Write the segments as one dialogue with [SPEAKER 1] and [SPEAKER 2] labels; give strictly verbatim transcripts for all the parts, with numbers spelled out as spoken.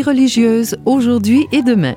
[SPEAKER 1] religieuse, aujourd'hui et demain.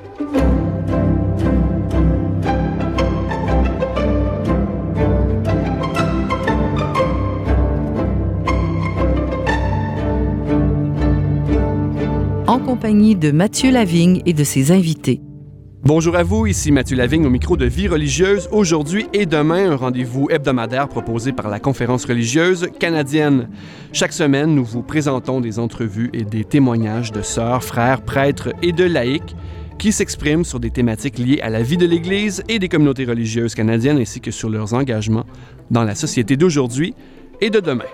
[SPEAKER 1] En compagnie de Mathieu Lavigne et de ses invités.
[SPEAKER 2] Bonjour à vous, ici Mathieu Lavigne au micro de Vie religieuse. Aujourd'hui et demain, un rendez-vous hebdomadaire proposé par la Conférence religieuse canadienne. Chaque semaine, nous vous présentons des entrevues et des témoignages de sœurs, frères, prêtres et de laïcs qui s'expriment sur des thématiques liées à la vie de l'Église et des communautés religieuses canadiennes ainsi que sur leurs engagements dans la société d'aujourd'hui et de demain.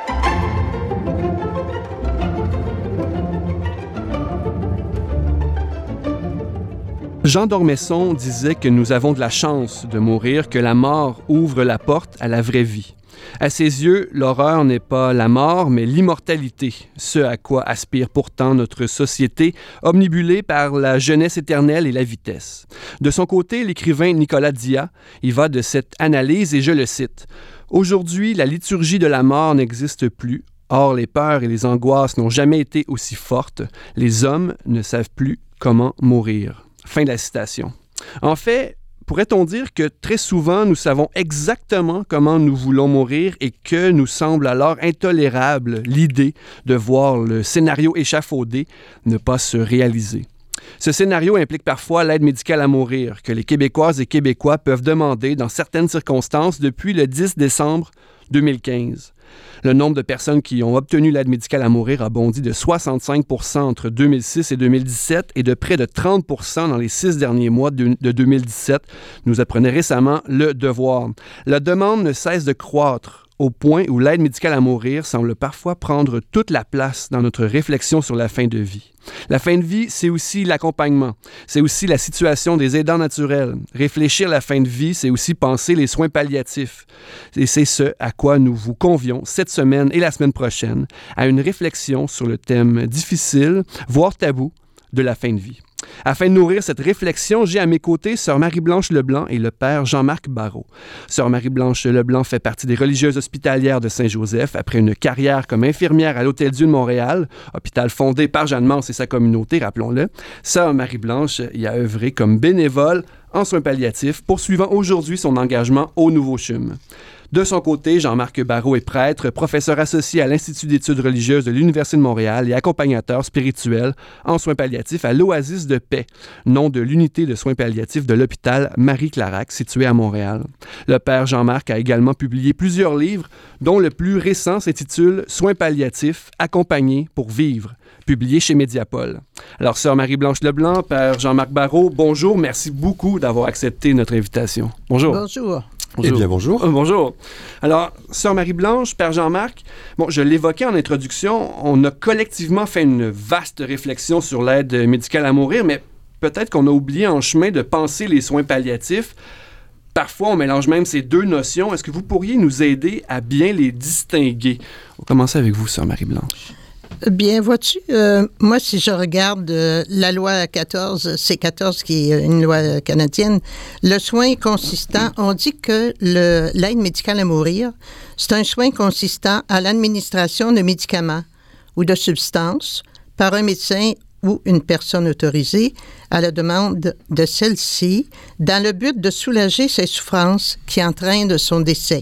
[SPEAKER 2] Jean d'Ormesson disait que nous avons de la chance de mourir, que la mort ouvre la porte à la vraie vie. À ses yeux, l'horreur n'est pas la mort, mais l'immortalité, ce à quoi aspire pourtant notre société, omnibulée par la jeunesse éternelle et la vitesse. De son côté, l'écrivain Nicolas Diat y va de cette analyse et je le cite. « Aujourd'hui, la liturgie de la mort n'existe plus. Or, les peurs et les angoisses n'ont jamais été aussi fortes. Les hommes ne savent plus comment mourir. » Fin de la citation. En fait, pourrait-on dire que très souvent, nous savons exactement comment nous voulons mourir et que nous semble alors intolérable l'idée de voir le scénario échafaudé ne pas se réaliser. Ce scénario implique parfois l'aide médicale à mourir, que les Québécoises et Québécois peuvent demander dans certaines circonstances depuis le dix décembre deux mille quinze. Le nombre de personnes qui ont obtenu l'aide médicale à mourir a bondi de soixante-cinq pour cent entre deux mille six et deux mille dix-sept et de près de trente pour cent dans les six derniers mois de, de deux mille dix-sept, nous apprenait récemment Le Devoir. La demande ne cesse de croître au point où l'aide médicale à mourir semble parfois prendre toute la place dans notre réflexion sur la fin de vie. La fin de vie, c'est aussi l'accompagnement, c'est aussi la situation des aidants naturels. Réfléchir à la fin de vie, c'est aussi penser les soins palliatifs. Et c'est ce à quoi nous vous convions cette semaine et la semaine prochaine, à une réflexion sur le thème difficile, voire tabou, de la fin de vie. Afin de nourrir cette réflexion, j'ai à mes côtés Sœur Marie-Blanche Leblanc et le Père Jean-Marc Barrault. Sœur Marie-Blanche Leblanc fait partie des religieuses hospitalières de Saint-Joseph après une carrière comme infirmière à l'Hôtel-Dieu de Montréal, hôpital fondé par Jeanne Mance et sa communauté, rappelons-le. Sœur Marie-Blanche y a œuvré comme bénévole en soins palliatifs, poursuivant aujourd'hui son engagement au Nouveau C H U M. De son côté, Jean-Marc Barrault est prêtre, professeur associé à l'Institut d'études religieuses de l'Université de Montréal et accompagnateur spirituel en soins palliatifs à l'Oasis de Paix, nom de l'unité de soins palliatifs de l'hôpital Marie-Clarac, situé à Montréal. Le père Jean-Marc a également publié plusieurs livres, dont le plus récent s'intitule « Soins palliatifs, accompagnés pour vivre », publié chez Mediapol. Alors, Sœur Marie-Blanche Leblanc, Père Jean-Marc Barrault, bonjour, merci beaucoup d'avoir accepté notre invitation. Bonjour.
[SPEAKER 3] Bonjour.
[SPEAKER 2] Bonjour.
[SPEAKER 4] Eh bien, bonjour.
[SPEAKER 2] Euh, bonjour. Alors, Sœur Marie-Blanche, Père Jean-Marc, bon, je l'évoquais en introduction, on a collectivement fait une vaste réflexion sur l'aide médicale à mourir, mais peut-être qu'on a oublié en chemin de penser les soins palliatifs. Parfois, on mélange même ces deux notions. Est-ce que vous pourriez nous aider à bien les distinguer? On va commencer avec vous, Sœur Marie-Blanche.
[SPEAKER 3] Bien, vois-tu, euh, moi, si je regarde euh, la loi quatorze, C quatorze, qui est une loi canadienne, le soin consistant, on dit que le, l'aide médicale à mourir, c'est un soin consistant à l'administration de médicaments ou de substances par un médecin ou une personne autorisée à la demande de celle-ci dans le but de soulager ses souffrances qui entraînent son décès.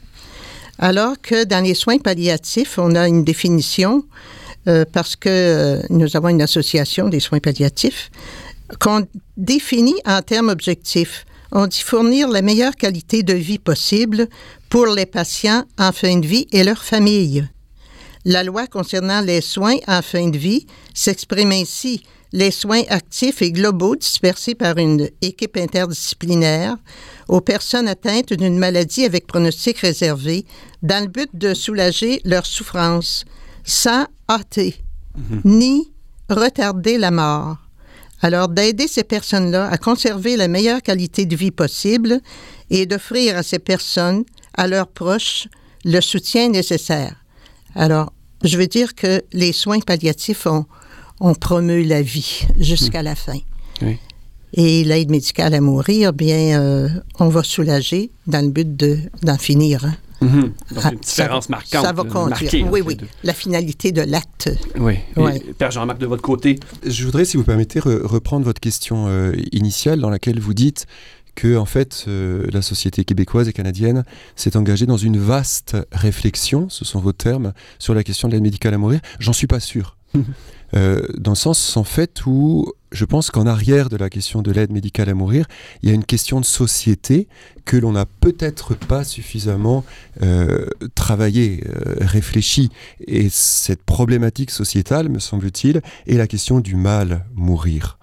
[SPEAKER 3] Alors que dans les soins palliatifs, on a une définition euh, parce que euh, nous avons une association des soins palliatifs qu'on définit en termes objectifs. On dit fournir la meilleure qualité de vie possible pour les patients en fin de vie et leurs familles. La loi concernant les soins en fin de vie s'exprime ainsi: les soins actifs et globaux dispersés par une équipe interdisciplinaire aux personnes atteintes d'une maladie avec pronostic réservé dans le but de soulager leurs souffrances, sans hâter, mm-hmm. ni retarder la mort. Alors, d'aider ces personnes-là à conserver la meilleure qualité de vie possible et d'offrir à ces personnes, à leurs proches, le soutien nécessaire. Alors, je veux dire que les soins palliatifs ont, ont promu la vie jusqu'à mmh. la fin.
[SPEAKER 2] Oui.
[SPEAKER 3] Et l'aide médicale à mourir, bien, euh, on va soulager dans le but de, d'en finir. Hein.
[SPEAKER 2] Mm-hmm. Donc, une différence
[SPEAKER 3] ça,
[SPEAKER 2] marquante.
[SPEAKER 3] Ça va conduire.
[SPEAKER 2] Marquée,
[SPEAKER 3] oui, oui. La finalité de l'acte.
[SPEAKER 2] Oui.
[SPEAKER 3] Ouais.
[SPEAKER 2] Et, Père Jean-Marc, de votre côté?
[SPEAKER 4] Je voudrais, si vous permettez, re- reprendre votre question euh, initiale dans laquelle vous dites que, en fait, euh, la société québécoise et canadienne s'est engagée dans une vaste réflexion, ce sont vos termes, sur la question de l'aide médicale à mourir. J'en suis pas sûr. Euh, dans le sens, en fait, où je pense qu'en arrière de la question de l'aide médicale à mourir, il y a une question de société que l'on n'a peut-être pas suffisamment euh, travaillé, euh, réfléchi. Et cette problématique sociétale, me semble-t-il, est la question du mal mourir.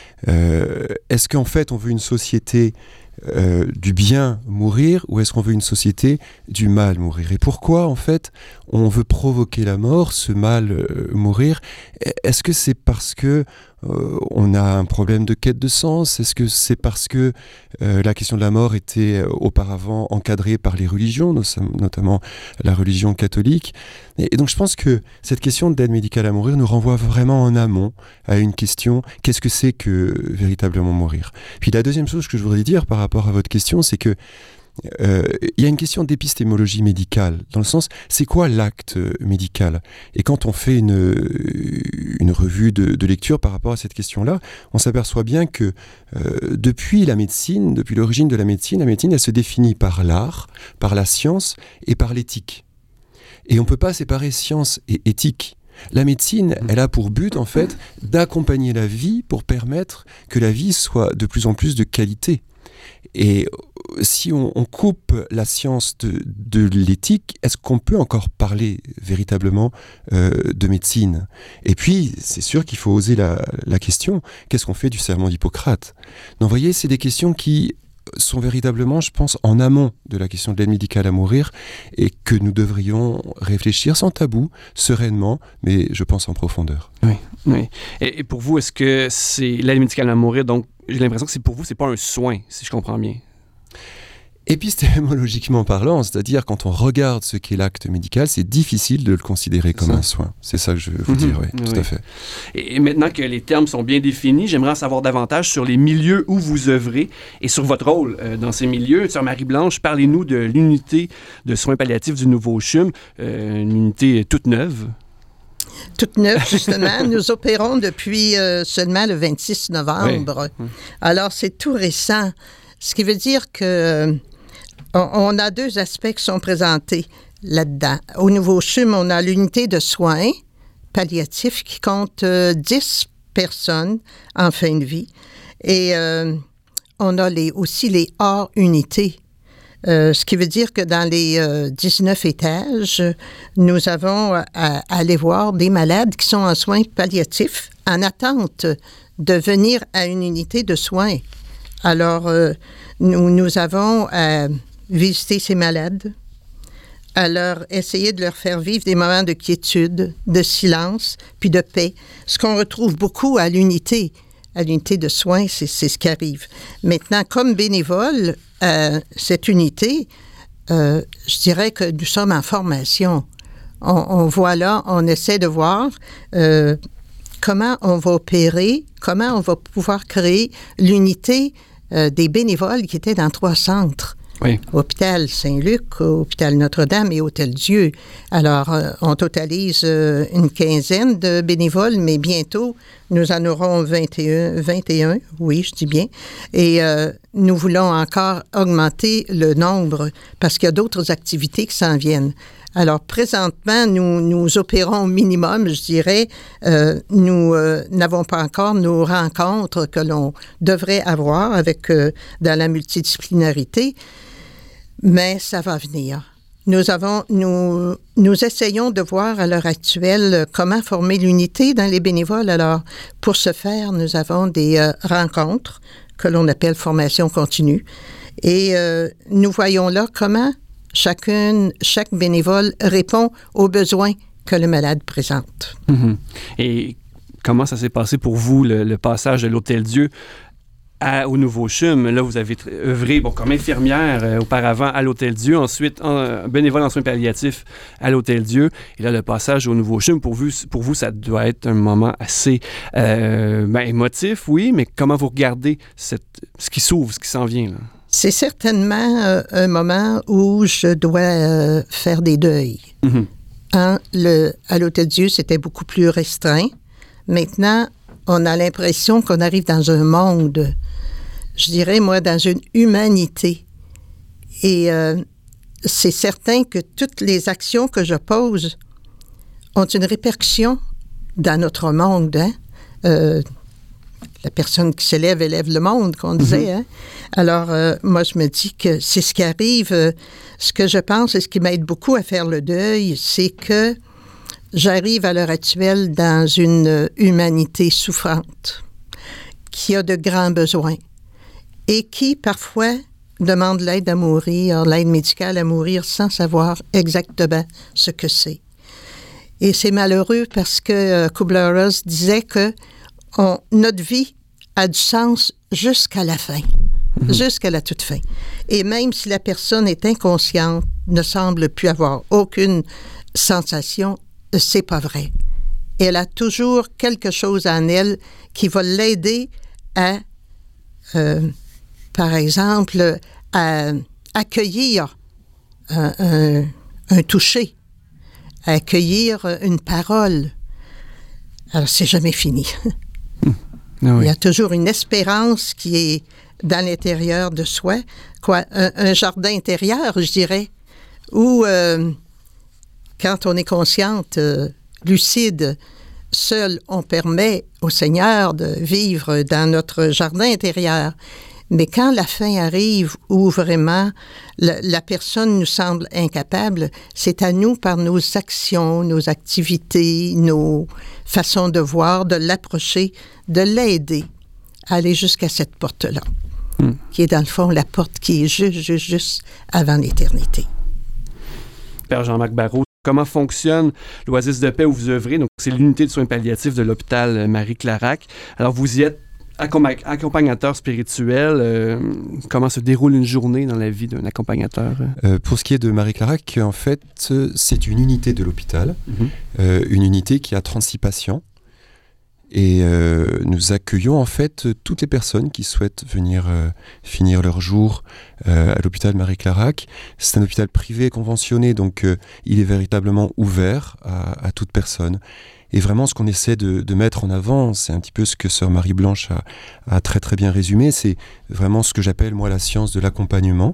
[SPEAKER 4] Euh, est-ce qu'en fait, on veut une société Euh, du bien mourir ou est-ce qu'on veut une société du mal mourir? Et pourquoi en fait on veut provoquer la mort, ce mal euh, mourir? Est-ce que c'est parce que euh, on a un problème de quête de sens? Est-ce que c'est parce que euh, la question de la mort était euh, auparavant encadrée par les religions, notamment la religion catholique? Et, et donc je pense que cette question d'aide médicale à mourir nous renvoie vraiment en amont à une question: qu'est-ce que c'est que véritablement mourir? Puis la deuxième chose que je voudrais dire par rapport à votre question, c'est que euh, il y a une question d'épistémologie médicale, dans le sens, c'est quoi l'acte médical? Et quand on fait une, une revue de, de lecture par rapport à cette question-là, on s'aperçoit bien que euh, depuis la médecine, depuis l'origine de la médecine, la médecine, elle se définit par l'art, par la science et par l'éthique. Et on ne peut pas séparer science et éthique. La médecine, elle a pour but, en fait, d'accompagner la vie pour permettre que la vie soit de plus en plus de qualité. Et si on, on coupe la science de, de l'éthique, est-ce qu'on peut encore parler véritablement euh, de médecine? Et puis, c'est sûr qu'il faut oser la, la question, qu'est-ce qu'on fait du serment d'Hippocrate? Donc, vous voyez, c'est des questions qui sont véritablement, je pense, en amont de la question de l'aide médicale à mourir et que nous devrions réfléchir sans tabou, sereinement, mais je pense en profondeur.
[SPEAKER 2] Oui, oui. Et, et pour vous, est-ce que c'est l'aide médicale à mourir, donc j'ai l'impression que c'est pour vous, c'est pas un soin, si je comprends bien?
[SPEAKER 4] Épistémologiquement parlant, c'est-à-dire quand on regarde ce qu'est l'acte médical, c'est difficile de le considérer comme ça. Un soin. C'est ça que je veux vous dire, oui,
[SPEAKER 2] oui,
[SPEAKER 4] tout à fait.
[SPEAKER 2] Et maintenant que les termes sont bien définis, j'aimerais en savoir davantage sur les milieux où vous œuvrez et sur votre rôle euh, dans ces milieux. Sœur Marie-Blanche, parlez-nous de l'unité de soins palliatifs du Nouveau C H U M, euh, une unité toute neuve.
[SPEAKER 3] Toute neuve, justement. Nous opérons depuis euh, seulement le vingt-six novembre. Oui. Alors, c'est tout récent. Ce qui veut dire que on a deux aspects qui sont présentés là-dedans. Au Nouveau C H U M, on a l'unité de soins palliatifs qui compte euh, dix personnes en fin de vie. Et euh, on a les, aussi les hors-unités. Euh, ce qui veut dire que dans les euh, dix-neuf étages, nous avons à, à aller voir des malades qui sont en soins palliatifs en attente de venir à une unité de soins. Alors, euh, nous, nous avons à visiter ces malades, à leur essayer de leur faire vivre des moments de quiétude, de silence, puis de paix. Ce qu'on retrouve beaucoup à l'unité, à l'unité de soins, c'est, c'est ce qui arrive. Maintenant, comme bénévole, euh, cette unité, euh, je dirais que nous sommes en formation. On, on voit là, on essaie de voir euh, comment on va opérer, comment on va pouvoir créer l'unité euh, des bénévoles qui étaient dans trois centres.
[SPEAKER 2] Oui.
[SPEAKER 3] Hôpital Saint-Luc, Hôpital Notre-Dame et Hôtel Dieu. Alors, euh, on totalise euh, une quinzaine de bénévoles, mais bientôt, nous en aurons vingt et un, vingt et un, oui, je dis bien. Et euh, nous voulons encore augmenter le nombre parce qu'il y a d'autres activités qui s'en viennent. Alors, présentement, nous, nous opérons au minimum, je dirais. Euh, nous euh, n'avons pas encore nos rencontres que l'on devrait avoir avec, euh, dans la multidisciplinarité, mais ça va venir. Nous avons, nous, nous essayons de voir à l'heure actuelle comment former l'unité dans les bénévoles. Alors, pour ce faire, nous avons des euh, rencontres que l'on appelle formation continue. Et euh, nous voyons là comment chacune, chaque bénévole répond aux besoins que le malade présente.
[SPEAKER 2] Mm-hmm. Et comment ça s'est passé pour vous, le, le passage de l'Hôtel Dieu à, au Nouveau C H U M? Là, vous avez t- œuvré bon, comme infirmière euh, auparavant à l'Hôtel Dieu, ensuite en, bénévole en soins palliatifs à l'Hôtel Dieu. Et là, le passage au Nouveau C H U M, pour vous, pour vous ça doit être un moment assez euh, ben, émotif, oui, mais comment vous regardez cette, ce qui s'ouvre, ce qui s'en vient, là?
[SPEAKER 3] C'est certainement euh, un moment où je dois euh, faire des deuils. Mm-hmm. Hein, le, à l'Hôtel Dieu, c'était beaucoup plus restreint. Maintenant, on a l'impression qu'on arrive dans un monde, je dirais, moi, dans une humanité. Et euh, c'est certain que toutes les actions que je pose ont une répercussion dans notre monde. Hein? Euh, la personne qui s'élève élève le monde, qu'on disait. Mm-hmm. Hein? Alors, euh, moi, je me dis que c'est ce qui arrive. Euh, ce que je pense et ce qui m'aide beaucoup à faire le deuil, c'est que j'arrive à l'heure actuelle dans une humanité souffrante, qui a de grands besoins et qui, parfois, demande l'aide à mourir, l'aide médicale à mourir sans savoir exactement ce que c'est. Et c'est malheureux parce que euh, Kubler-Ross disait que on, notre vie a du sens jusqu'à la fin, mmh. jusqu'à la toute fin. Et même si la personne est inconsciente, ne semble plus avoir aucune sensation, c'est pas vrai. Elle a toujours quelque chose en elle qui va l'aider à, euh, par exemple, à accueillir un, un, un toucher, à accueillir une parole. Alors, c'est jamais fini. Mmh. Ah oui. Il y a toujours une espérance qui est dans l'intérieur de soi, quoi, un, un jardin intérieur, je dirais, où, euh, quand on est consciente, euh, lucide, seul, on permet au Seigneur de vivre dans notre jardin intérieur. Mais quand la fin arrive, où vraiment la, la personne nous semble incapable, c'est à nous, par nos actions, nos activités, nos façons de voir, de l'approcher, de l'aider à aller jusqu'à cette porte-là, mmh. qui est dans le fond la porte qui est juste, juste, juste avant l'éternité.
[SPEAKER 2] Père Jean-Marc Barrault, comment fonctionne l'Oasis de paix où vous œuvrez? Donc, c'est l'unité de soins palliatifs de l'hôpital Marie-Clarac. Alors, vous y êtes accompagnateur spirituel. Euh, comment se déroule une journée dans la vie d'un accompagnateur?
[SPEAKER 4] Euh, pour ce qui est de Marie-Clarac, en fait, c'est une unité de l'hôpital, mm-hmm. euh, une unité qui a trente-six patients. Et euh, nous accueillons en fait toutes les personnes qui souhaitent venir euh, finir leur jour euh, à l'hôpital Marie-Clarac. C'est un hôpital privé conventionné, donc euh, il est véritablement ouvert à, à toute personne. Et vraiment, ce qu'on essaie de, de mettre en avant, c'est un petit peu ce que sœur Marie-Blanche a, a très très bien résumé, c'est vraiment ce que j'appelle moi la science de l'accompagnement.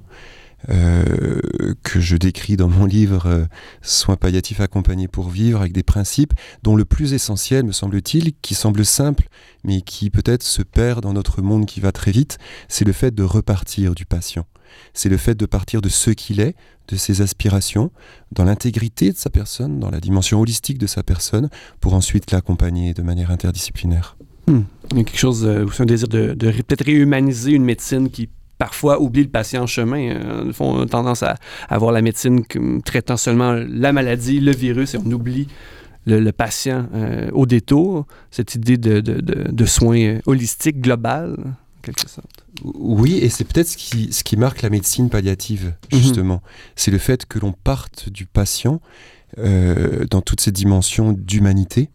[SPEAKER 4] Euh, que je décris dans mon livre euh, Soins palliatifs accompagnés pour vivre, avec des principes dont le plus essentiel, me semble-t-il, qui semble simple, mais qui peut-être se perd dans notre monde qui va très vite, c'est le fait de repartir du patient. C'est le fait de partir de ce qu'il est, de ses aspirations, dans l'intégrité de sa personne, dans la dimension holistique de sa personne, pour ensuite l'accompagner de manière interdisciplinaire.
[SPEAKER 2] Hmm. Il y a quelque chose, euh, un désir de, de peut-être réhumaniser une médecine qui parfois oublie le patient en chemin. Euh, ils ont tendance à, à voir la médecine comme traitant seulement la maladie, le virus, et on oublie le, le patient euh, au détour. Cette idée de, de, de, de soins holistiques, global, en quelque sorte.
[SPEAKER 4] Oui, et c'est peut-être ce qui, ce qui marque la médecine palliative, justement. Mm-hmm. C'est le fait que l'on parte du patient euh, dans toutes ces dimensions d'humanité,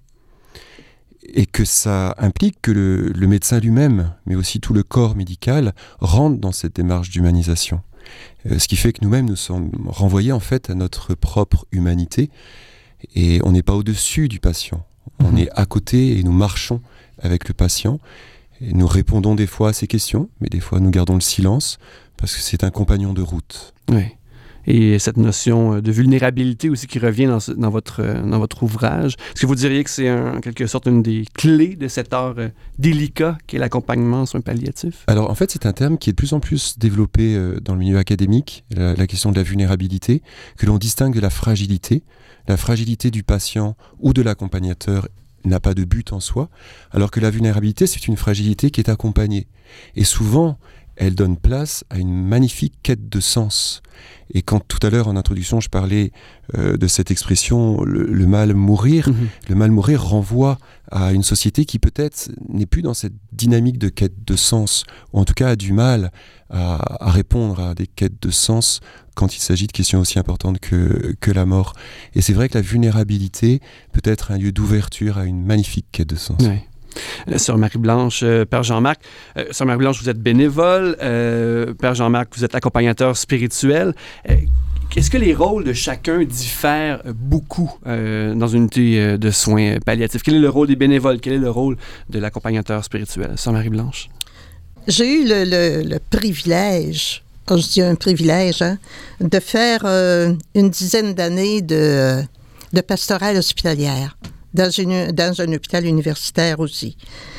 [SPEAKER 4] et que ça implique que le, le médecin lui-même, mais aussi tout le corps médical, rentre dans cette démarche d'humanisation. Euh, ce qui fait que nous-mêmes, nous sommes renvoyés en fait à notre propre humanité, et on n'est pas au-dessus du patient. Mmh. On est à côté et nous marchons avec le patient, et nous répondons des fois à ses questions, mais des fois nous gardons le silence, parce que c'est un compagnon de route.
[SPEAKER 2] Oui. Et cette notion de vulnérabilité aussi qui revient dans, ce, dans, votre, dans votre ouvrage. Est-ce que vous diriez que c'est un, en quelque sorte une des clés de cet art euh, délicat qu'est l'accompagnement en soins palliatifs?
[SPEAKER 4] Alors en fait, c'est un terme qui est de plus en plus développé euh, dans le milieu académique, la, la question de la vulnérabilité, que l'on distingue de la fragilité. La fragilité du patient ou de l'accompagnateur n'a pas de but en soi, alors que la vulnérabilité, c'est une fragilité qui est accompagnée. Et souvent, elle donne place à une magnifique quête de sens. Et quand tout à l'heure, en introduction, je parlais euh, de cette expression, le, le mal mourir, mmh. le mal mourir renvoie à une société qui peut-être n'est plus dans cette dynamique de quête de sens, ou en tout cas a du mal à, à répondre à des quêtes de sens quand il s'agit de questions aussi importantes que, que la mort. Et c'est vrai que la vulnérabilité peut être un lieu d'ouverture à une magnifique quête de sens.
[SPEAKER 2] Ouais. Euh, Sœur Marie-Blanche, euh, Père Jean-Marc. Euh, Sœur Marie-Blanche, vous êtes bénévole. Euh, Père Jean-Marc, vous êtes accompagnateur spirituel. Euh, Est-ce que les rôles de chacun diffèrent beaucoup euh, dans une unité de soins palliatifs? Quel est le rôle des bénévoles? Quel est le rôle de l'accompagnateur spirituel? Sœur Marie-Blanche.
[SPEAKER 3] J'ai eu le, le, le privilège, oh, je dis un privilège, hein, de faire euh, une dizaine d'années de, de pastorale hospitalière dans, une, dans un hôpital universitaire aussi.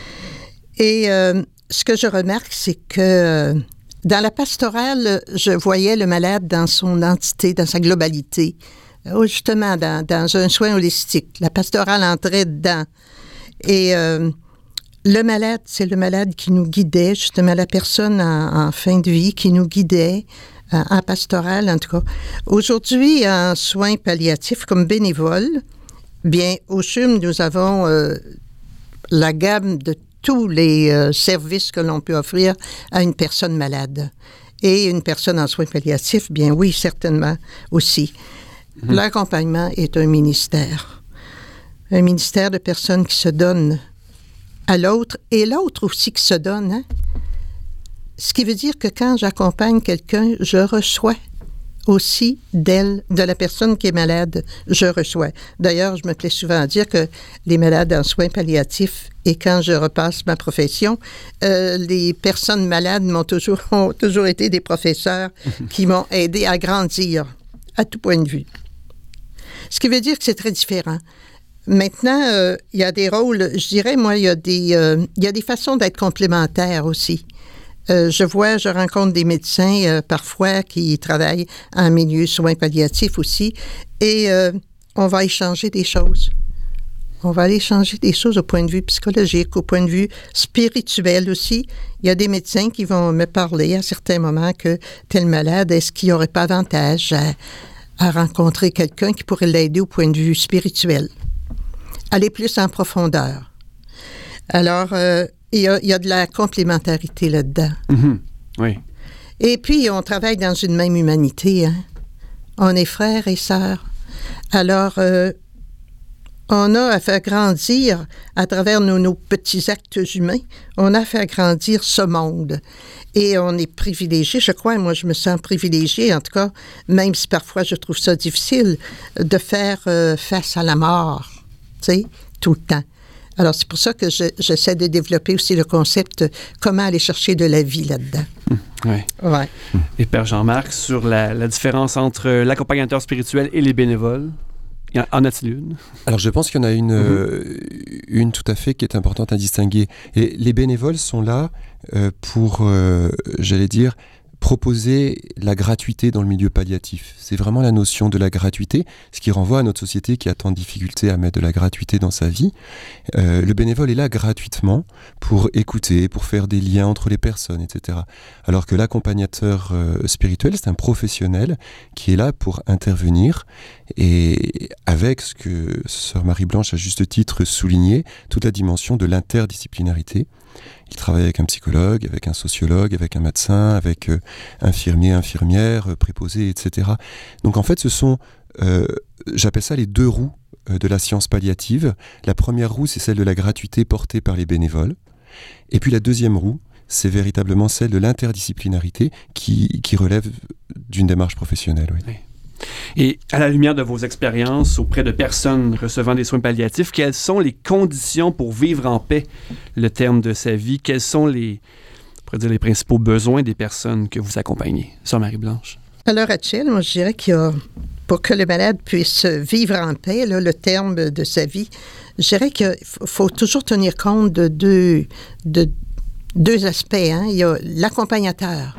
[SPEAKER 3] Et euh, ce que je remarque, c'est que euh, dans la pastorale, je voyais le malade dans son entité, dans sa globalité, oh, justement dans, dans un soin holistique. La pastorale entrait dedans. Et euh, le malade, c'est le malade qui nous guidait, justement la personne en, en fin de vie qui nous guidait, en, en pastorale en tout cas. Aujourd'hui, en soins palliatifs comme bénévole, bien, au C H U M, nous avons euh, la gamme de tous les euh, services que l'on peut offrir à une personne malade. Et une personne en soins palliatifs, bien oui, certainement aussi. Mmh. L'accompagnement est un ministère. Un ministère de personnes qui se donnent à l'autre et l'autre aussi qui se donne. Hein? Ce qui veut dire que quand j'accompagne quelqu'un, je reçois aussi d'elle, de la personne qui est malade, je reçois. D'ailleurs, je me plais souvent à dire que les malades en soins palliatifs, et quand je repasse ma profession, euh, les personnes malades m'ont toujours, ont toujours été des professeurs qui m'ont aidé à grandir, à tout point de vue. Ce qui veut dire que c'est très différent. Maintenant, euh, il y a des rôles, je dirais, moi, il y a des, euh, il y a des façons d'être complémentaires aussi. Euh, je vois, je rencontre des médecins euh, parfois qui travaillent en milieu soins palliatifs aussi, et euh, on va échanger des choses. On va aller échanger des choses au point de vue psychologique, au point de vue spirituel aussi. Il y a des médecins qui vont me parler à certains moments que tel malade, est-ce qu'il n'y aurait pas avantage à, à rencontrer quelqu'un qui pourrait l'aider au point de vue spirituel? Aller plus en profondeur. Alors, euh, il y a, il y a de la complémentarité là-dedans.
[SPEAKER 2] Mm-hmm. Oui.
[SPEAKER 3] Et puis, on travaille dans une même humanité. Hein? On est frères et sœurs. Alors, euh, on a à faire grandir, à travers nos, nos petits actes humains, on a à faire grandir ce monde. Et on est privilégié, je crois, moi je me sens privilégiée, en tout cas, même si parfois je trouve ça difficile, de faire euh, face à la mort, tu sais, tout le temps. Alors, c'est pour ça que je, j'essaie de développer aussi le concept comment aller chercher de la vie là-dedans.
[SPEAKER 2] Mmh, oui.
[SPEAKER 3] Ouais.
[SPEAKER 2] Et Père Jean-Marc, sur la, la différence entre l'accompagnateur spirituel et les bénévoles, en a-t-il une? Alors,
[SPEAKER 4] je pense qu'il y en a une, mmh. euh, une tout à fait qui est importante à distinguer. Et les bénévoles sont là euh, pour, euh, j'allais dire, proposer la gratuité dans le milieu palliatif. C'est vraiment la notion de la gratuité, ce qui renvoie à notre société qui a tant de difficultés à mettre de la gratuité dans sa vie. Euh, le bénévole est là gratuitement pour écouter, pour faire des liens entre les personnes, et cetera. Alors que l'accompagnateur euh, spirituel, c'est un professionnel qui est là pour intervenir et avec ce que Sœur Marie-Blanche a juste titre souligné, toute la dimension de l'interdisciplinarité. Il travaille avec un psychologue, avec un sociologue, avec un médecin, avec euh, infirmiers, infirmières, euh, préposés, et cetera. Donc en fait, ce sont, euh, j'appelle ça les deux roues euh, de la science palliative. La première roue, c'est celle de la gratuité portée par les bénévoles. Et puis la deuxième roue, c'est véritablement celle de l'interdisciplinarité qui, qui relève d'une démarche professionnelle. Oui.
[SPEAKER 2] Oui. Et à la lumière de vos expériences auprès de personnes recevant des soins palliatifs, quelles sont les conditions pour vivre en paix le terme de sa vie? Quels sont les, on pourrait dire, les principaux besoins des personnes que vous accompagnez? Sœur Marie-Blanche.
[SPEAKER 3] À l'heure actuelle, moi, je dirais qu'il y a, pour que le malade puisse vivre en paix, là, le terme de sa vie, je dirais qu'il faut toujours tenir compte de deux, de deux aspects. Hein. Il y a l'accompagnateur.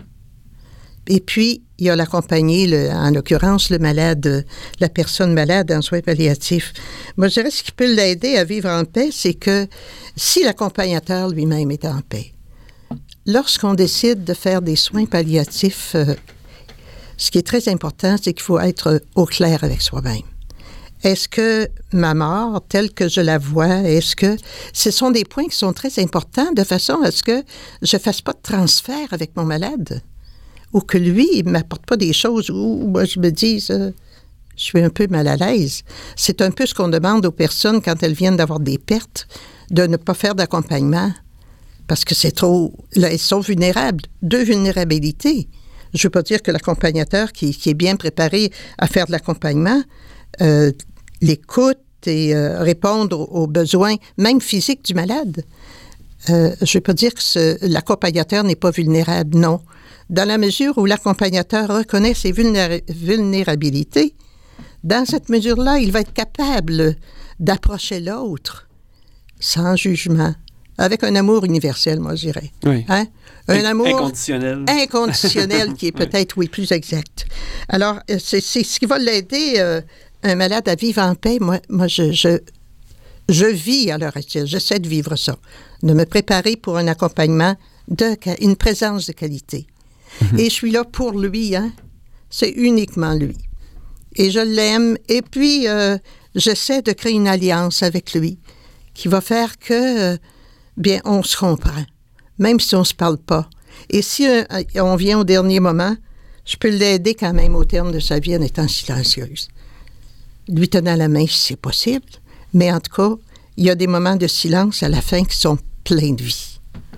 [SPEAKER 3] Et puis, il y a l'accompagné, le, en l'occurrence, le malade, la personne malade en soins palliatifs. Moi, je dirais ce qui peut l'aider à vivre en paix, c'est que si l'accompagnateur lui-même est en paix, lorsqu'on décide de faire des soins palliatifs, euh, ce qui est très important, c'est qu'il faut être au clair avec soi-même. Est-ce que ma mort, telle que je la vois, est-ce que ce sont des points qui sont très importants de façon à ce que je ne fasse pas de transfert avec mon malade? Ou que lui, il ne m'apporte pas des choses où moi, je me dis, euh, je suis un peu mal à l'aise. C'est un peu ce qu'on demande aux personnes quand elles viennent d'avoir des pertes, de ne pas faire d'accompagnement parce que c'est trop... Là, ils sont vulnérables. Deux vulnérabilités. Je ne veux pas dire que l'accompagnateur qui, qui est bien préparé à faire de l'accompagnement, euh, l'écoute et euh, répondre aux besoins, même physiques du malade. Euh, je ne veux pas dire que ce, l'accompagnateur n'est pas vulnérable, non. Dans la mesure où l'accompagnateur reconnaît ses vulnéra- vulnérabilités, dans cette mesure-là, il va être capable d'approcher l'autre sans jugement, avec un amour universel, moi, je dirais.
[SPEAKER 2] Oui.
[SPEAKER 3] Hein? Un
[SPEAKER 2] In-
[SPEAKER 3] amour
[SPEAKER 2] inconditionnel.
[SPEAKER 3] Inconditionnel, qui est peut-être, oui, plus exact. Alors, c'est, c'est ce qui va l'aider, euh, un malade, à vivre en paix. Moi, moi je, je, je vis à l'heure actuelle, j'essaie de vivre ça, de me préparer pour un accompagnement, de, une présence de qualité. Mm-hmm. Et je suis là pour lui, hein? C'est uniquement lui. Et je l'aime. Et puis, euh, j'essaie de créer une alliance avec lui qui va faire que, euh, bien, on se comprend, même si on ne se parle pas. Et si euh, on vient au dernier moment, je peux l'aider quand même au terme de sa vie en étant silencieuse. Lui tenant la main si c'est possible. Mais en tout cas, il y a des moments de silence à la fin qui sont pleins de vie.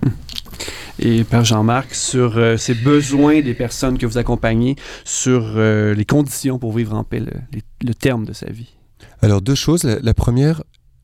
[SPEAKER 2] Et Père Jean-Marc, sur euh, ces besoins des personnes que vous accompagnez, sur euh, les conditions pour vivre en paix, le, les, le terme de sa vie.
[SPEAKER 4] Alors, deux choses. La, la première,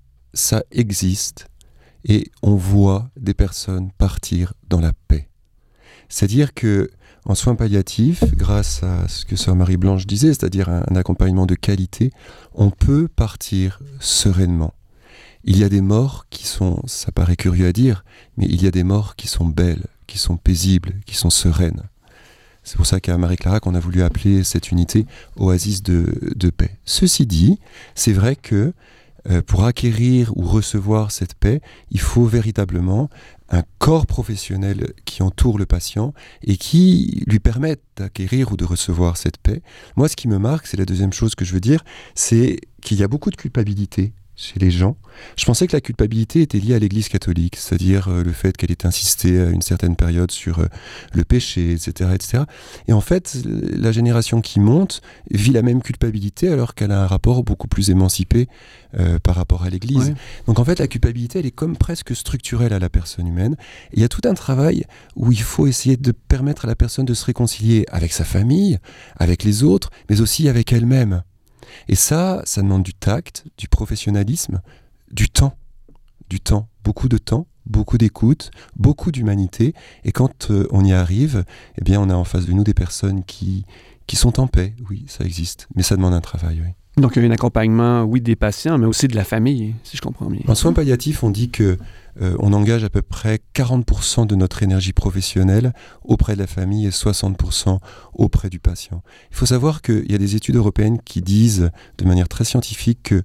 [SPEAKER 4] ça existe et on voit des personnes partir dans la paix. C'est-à-dire que en soins palliatifs, grâce à ce que Sœur Marie-Blanche disait, c'est-à-dire un, un accompagnement de qualité, on peut partir sereinement. Il y a des morts qui sont, ça paraît curieux à dire, mais il y a des morts qui sont belles, qui sont paisibles, qui sont sereines. C'est pour ça qu'à Marie-Clara, qu'on a voulu appeler cette unité oasis de, de paix. Ceci dit, c'est vrai que euh, pour acquérir ou recevoir cette paix, il faut véritablement un corps professionnel qui entoure le patient et qui lui permette d'acquérir ou de recevoir cette paix. Moi, ce qui me marque, c'est la deuxième chose que je veux dire, c'est qu'il y a beaucoup de culpabilité chez les gens. Je pensais que la culpabilité était liée à l'Église catholique, c'est-à-dire euh, le fait qu'elle ait insisté à une certaine période sur euh, le péché, et cetera, et cetera. Et en fait, la génération qui monte vit la même culpabilité alors qu'elle a un rapport beaucoup plus émancipé euh, par rapport à l'Église. Ouais. Donc en fait, la culpabilité, elle est comme presque structurelle à la personne humaine. Et il y a tout un travail où il faut essayer de permettre à la personne de se réconcilier avec sa famille, avec les autres, mais aussi avec elle-même. Et ça, ça demande du tact, du professionnalisme, du temps, du temps, beaucoup de temps, beaucoup d'écoute, beaucoup d'humanité. Et quand euh, on y arrive, eh bien, on a en face de nous des personnes qui, qui sont en paix. Oui, ça existe, mais ça demande un travail, oui.
[SPEAKER 2] Donc, il y a un accompagnement, oui, des patients, mais aussi de la famille, si je comprends bien.
[SPEAKER 4] En soins palliatifs, on dit que euh, on engage à peu près quarante pour cent de notre énergie professionnelle auprès de la famille et soixante pour cent auprès du patient. Il faut savoir qu'il y a des études européennes qui disent de manière très scientifique que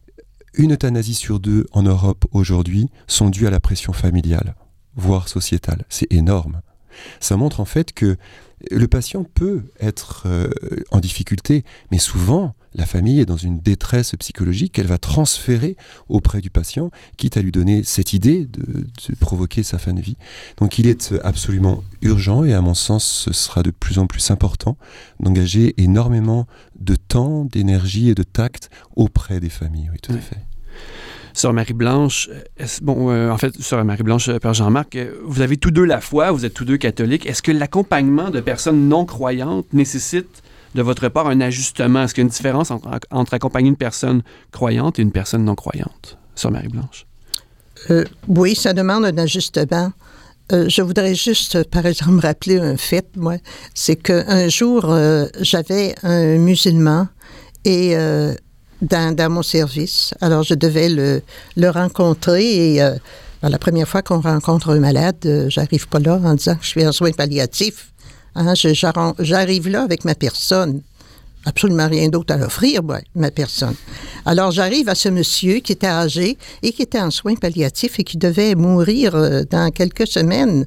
[SPEAKER 4] une euthanasie sur deux en Europe aujourd'hui sont dues à la pression familiale, voire sociétale. C'est énorme. Ça montre en fait que le patient peut être euh, en difficulté, mais souvent, la famille est dans une détresse psychologique qu'elle va transférer auprès du patient, quitte à lui donner cette idée de, de provoquer sa fin de vie. Donc il est absolument urgent, et à mon sens, ce sera de plus en plus important, d'engager énormément de temps, d'énergie et de tact auprès des familles. Oui, tout à fait.
[SPEAKER 2] Sœur Marie-Blanche, bon, euh, en fait, Sœur Marie-Blanche, Père Jean-Marc, euh, vous avez tous deux la foi, vous êtes tous deux catholiques. Est-ce que l'accompagnement de personnes non croyantes nécessite de votre part un ajustement? Est-ce qu'il y a une différence entre, entre accompagner une personne croyante et une personne non croyante, Sœur Marie-Blanche?
[SPEAKER 3] Euh, oui, ça demande un ajustement. Euh, je voudrais juste, par exemple, rappeler un fait, moi. C'est qu'un jour, euh, j'avais un musulman et... Euh, Dans, dans mon service. Alors, je devais le, le rencontrer et euh, la première fois qu'on rencontre un malade, euh, j'arrive pas là en disant que je suis en soins palliatifs. Hein, je, j'arrive là avec ma personne. Absolument rien d'autre à l'offrir, moi, ma personne. Alors, j'arrive à ce monsieur qui était âgé et qui était en soins palliatifs et qui devait mourir euh, dans quelques semaines.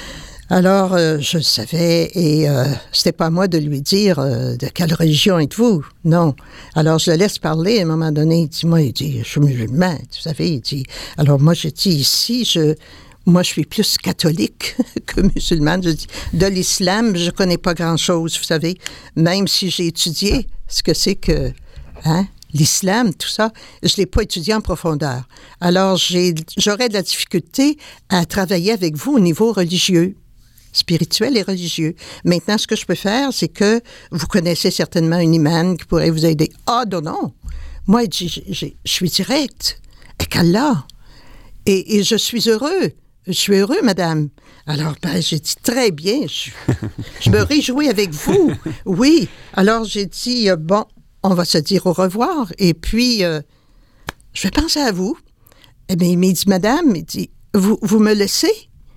[SPEAKER 3] Alors, euh, je le savais, et euh, c'était pas à moi de lui dire euh, de quelle religion êtes-vous. Non. Alors, je le laisse parler. À un moment donné, il dit, moi, il dit, je suis musulman, vous savez, il dit. Alors, moi, j'ai dit, ici, je, moi, je suis plus catholique que musulmane. Je dis, de l'islam, je connais pas grand-chose, vous savez, même si j'ai étudié ce que c'est que, hein, l'islam, tout ça, je ne l'ai pas étudié en profondeur. Alors, j'ai, j'aurais de la difficulté à travailler avec vous au niveau religieux, spirituel et religieux. Maintenant, ce que je peux faire, c'est que vous connaissez certainement une imam qui pourrait vous aider. Ah, non, non. Moi, je, je, je, je suis directe avec Allah. Et, et je suis heureux. Je suis heureux, madame. Alors, ben, j'ai dit très bien. Je, je me réjouis avec vous. Oui. Alors, j'ai dit, euh, bon, on va se dire au revoir. Et puis, euh, je vais penser à vous. Eh bien, il m'a dit, madame, il dit, vous, vous me laissez?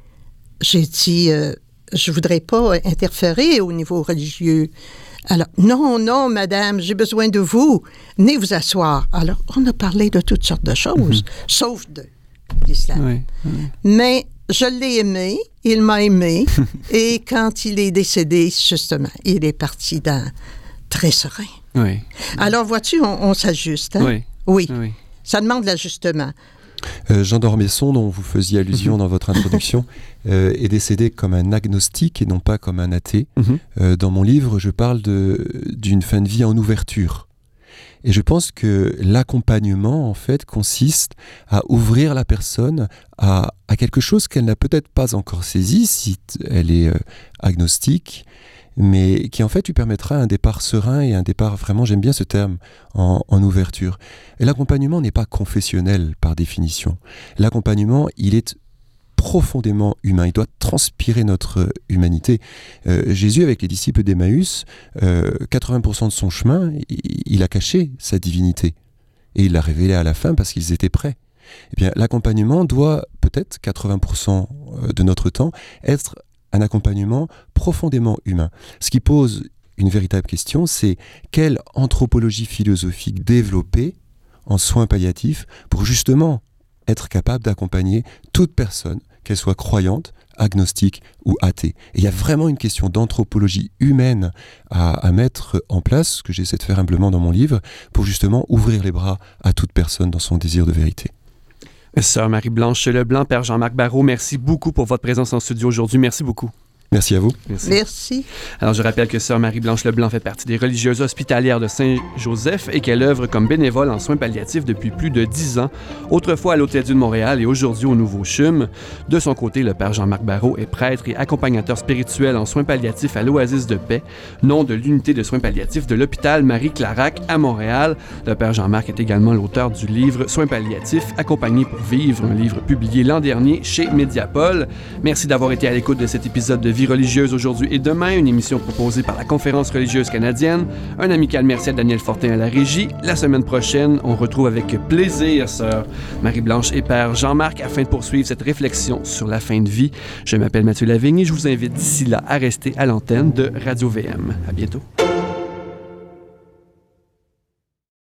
[SPEAKER 3] J'ai dit, euh, je ne voudrais pas interférer au niveau religieux. Alors, non, non, madame, j'ai besoin de vous. Venez vous asseoir. Alors, on a parlé de toutes sortes de choses, mm-hmm. sauf de l'islam. Oui, oui. Mais je l'ai aimé, il m'a aimé, et quand il est décédé, justement, il est parti dans très serein.
[SPEAKER 2] Oui.
[SPEAKER 3] Alors, vois-tu, on, on s'ajuste. Hein?
[SPEAKER 2] Oui.
[SPEAKER 3] Oui.
[SPEAKER 2] oui.
[SPEAKER 3] Ça demande l'ajustement.
[SPEAKER 4] Euh, Jean d'Ormesson, dont vous faisiez allusion dans votre introduction, euh, est décédé comme un agnostique et non pas comme un athée. Mm-hmm. Euh, dans mon livre, je parle de, d'une fin de vie en ouverture. Et je pense que l'accompagnement, en fait, consiste à ouvrir la personne à, à quelque chose qu'elle n'a peut-être pas encore saisi, si elle est euh, agnostique, mais qui en fait lui permettra un départ serein et un départ, vraiment, j'aime bien ce terme, en, en ouverture. Et l'accompagnement n'est pas confessionnel par définition. L'accompagnement, il est profondément humain, il doit transpirer notre humanité. Euh, Jésus, avec les disciples d'Emmaüs, euh, quatre-vingts pour cent de son chemin, il, il a caché sa divinité. Et il l'a révélé à la fin parce qu'ils étaient prêts. Eh bien, l'accompagnement doit, peut-être, quatre-vingts pour cent de notre temps, être un accompagnement profondément humain. Ce qui pose une véritable question, c'est quelle anthropologie philosophique développer en soins palliatifs pour justement être capable d'accompagner toute personne, qu'elle soit croyante, agnostique ou athée. Et il y a vraiment une question d'anthropologie humaine à, à mettre en place, ce que j'essaie de faire humblement dans mon livre, pour justement ouvrir les bras à toute personne dans son désir de vérité.
[SPEAKER 2] Sœur Marie-Blanche Leblanc, Père Jean-Marc Barrault, merci beaucoup pour votre présence en studio aujourd'hui. Merci beaucoup.
[SPEAKER 4] Merci à vous.
[SPEAKER 3] Merci. Merci.
[SPEAKER 2] Alors, je rappelle que Sœur Marie-Blanche Leblanc fait partie des religieuses hospitalières de Saint-Joseph et qu'elle œuvre comme bénévole en soins palliatifs depuis plus de dix ans, autrefois à l'Hôtel-Dieu de Montréal et aujourd'hui au Nouveau Chum. De son côté, le Père Jean-Marc Barrault est prêtre et accompagnateur spirituel en soins palliatifs à l'Oasis de Paix, nom de l'unité de soins palliatifs de l'hôpital Marie-Clarac à Montréal. Le Père Jean-Marc est également l'auteur du livre Soins palliatifs, accompagnés pour vivre, un livre publié l'an dernier chez Mediapol. Merci d'avoir été à l'écoute de cet épisode de Vie religieuse aujourd'hui et demain, une émission proposée par la Conférence religieuse canadienne. Un amical merci à Daniel Fortin à la régie. La semaine prochaine, on retrouve avec plaisir Sœur Marie-Blanche et Père Jean-Marc afin de poursuivre cette réflexion sur la fin de vie. Je m'appelle Mathieu Lavigne et je vous invite d'ici là à rester à l'antenne de Radio V M. À bientôt.